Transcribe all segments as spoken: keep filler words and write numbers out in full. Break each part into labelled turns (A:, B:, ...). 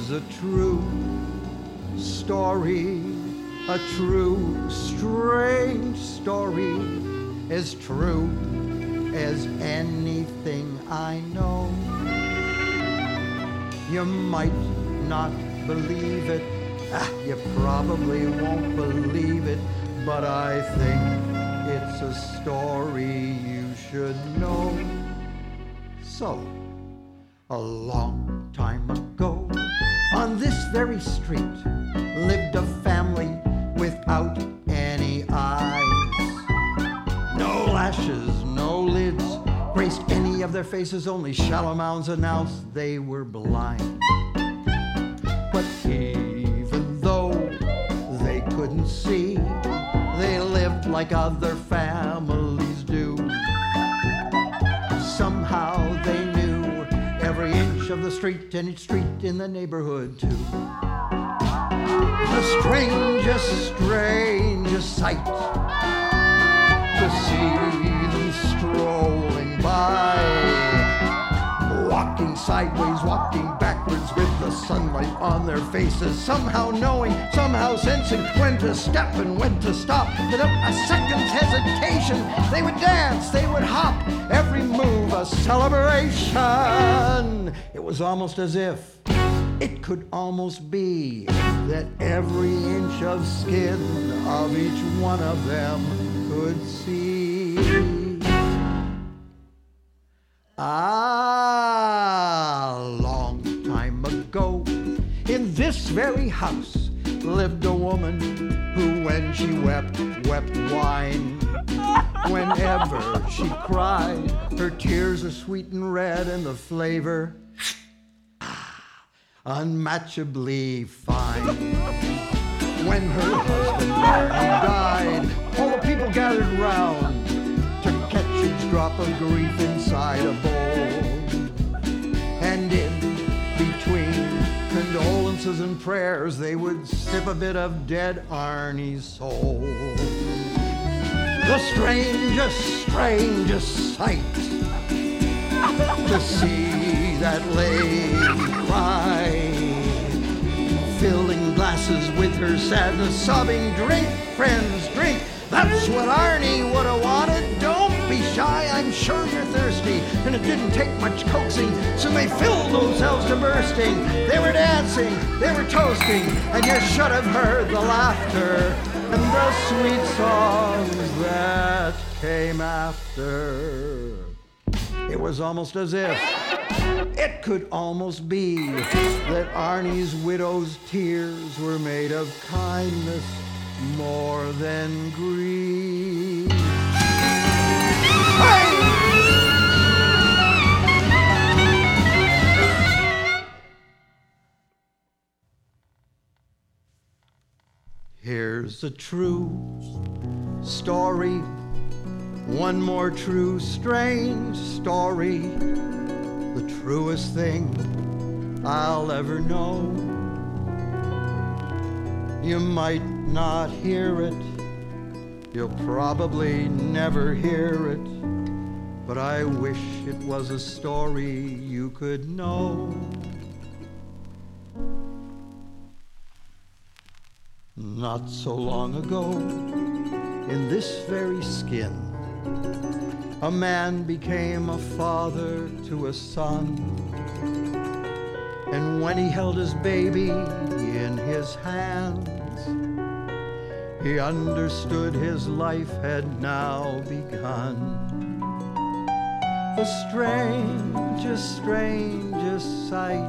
A: Here's a true story, a true, strange story, as true as anything I know. You might not believe it, ah, you probably won't believe it, but I think it's a story you should know. So, a long time ago, on this very street, lived a family without any eyes. No lashes, no lids graced any of their faces, only shallow mounds announced they were blind. But even though they couldn't see, they lived like other families do. Somehow they knew every inch of the street and each street in the neighborhood too. The strangest, strangest sight to see them strolling by, walking sideways, walking backwards with the sunlight on their faces, somehow knowing, somehow sensing when to step and when to stop. Without a second's hesitation, they would dance, they would hop, every move a celebration. It was almost as if it could almost be that every inch of skin of each one of them could see. Ah, long time ago, in this very house lived a woman who, when she wept, wept wine. Whenever she cried, her tears are sweet and red, and the flavor unmatchably fine. When her husband died, all the people gathered round to catch each drop of grief inside a bowl. And in between condolences and prayers, they would sip a bit of dead Arnie's soul. The strangest, strangest sight to see that lady cry, filling glasses with her sadness, sobbing, "Drink, friends, drink. That's what Arnie would have wanted. Don't be shy, I'm sure you're thirsty." And it didn't take much coaxing, so they filled themselves to bursting. They were dancing, they were toasting, and you should have heard the laughter and the sweet songs that came after. It was almost as if it could almost be that Arnie's widow's tears were made of kindness more than grief. Hey! Here's a true story, one more true, strange story, the truest thing I'll ever know. You might not hear it, you'll probably never hear it, but I wish it was a story you could know. Not so long ago, in this very skin, a man became a father to a son. And when he held his baby in his hands, he understood his life had now begun. The strangest, strangest sight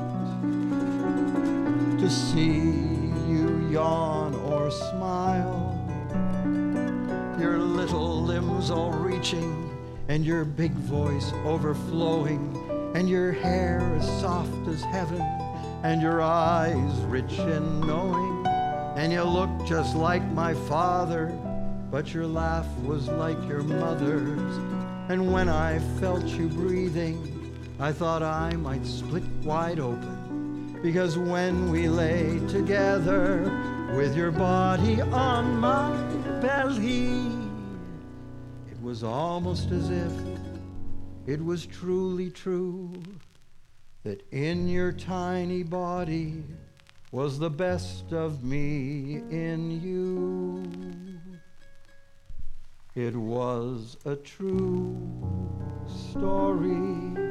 A: to see you yawn or smile, your little limbs all reaching and your big voice overflowing, and your hair as soft as heaven, and your eyes rich and knowing, and you look just like my father, but your laugh was like your mother's. And when I felt you breathing, I thought I might split wide open, because when we lay together with your body on my belly, it was almost as if it was truly true that in your tiny body was the best of me in you. It was a true story